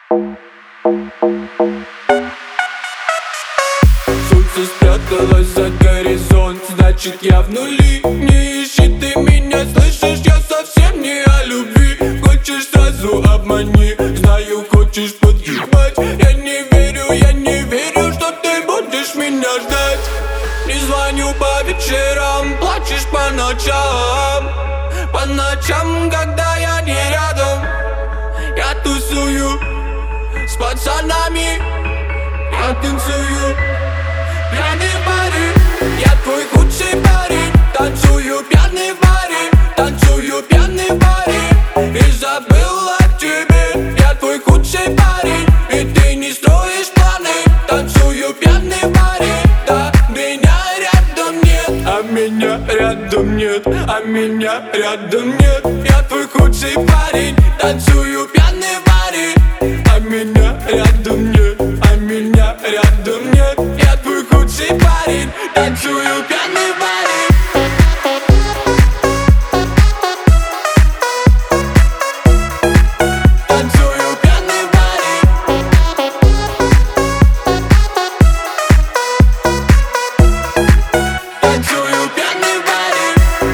Солнце спряталось за горизонт, значит я в нули. Не ищи ты меня, слышишь, я совсем не о любви. Хочешь сразу обмани, знаю, хочешь подъебать. Я не верю, что ты будешь меня ждать. Не звоню по вечерам, плачешь по ночам. По ночам, когда я не рядом. Я тусую с пацанами, я танцую пьяный в баре. Я твой худший парень, танцую пьяный в баре. Танцую пьяный в баре и забыл о тебе. Я твой худший парень, и ты не строишь планы. Танцую пьяный в баре, да меня рядом нет. А меня рядом нет, а меня рядом нет. Я твой худший парень, танцую пьяный в баре. А меня рядом нет, а меня рядом нет. Я твой худший парень, танцую пьяный в баре. Танцую пьяный в баре. Танцую пьяный в баре.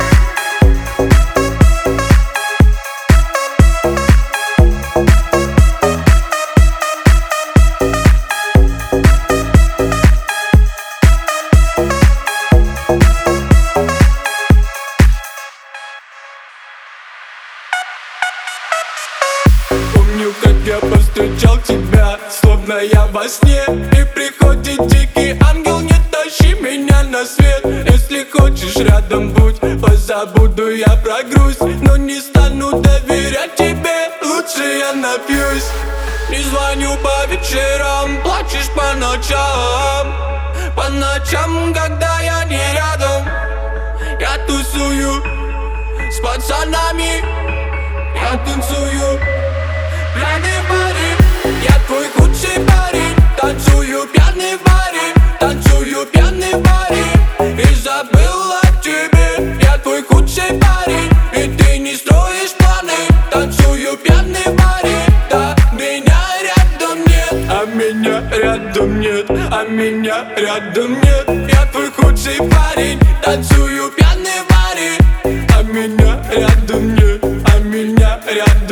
Помню, как я повстречал тебя, словно я во сне. И приходит дикий ангел, не тащи меня на свет. Если хочешь, рядом будь, позабуду я про грусть. Но не стану доверять тебе, лучше я напьюсь. Не звоню по вечерам, плачешь по ночам. По ночам, когда я не рядом. Я тусую с пацанами, я танцую пьяный в баре. Я твой худший парень, танцую пьяный в баре. Танцую пьяный в баре и забыл о тебе. Я твой худший парень, и ты не строишь планы. Танцую пьяный в баре, да меня рядом нет. А меня рядом нет, а меня рядом нет. Я твой худший парень, танцую пьяный в баре. А меня рядом нет, а меня рядом нет.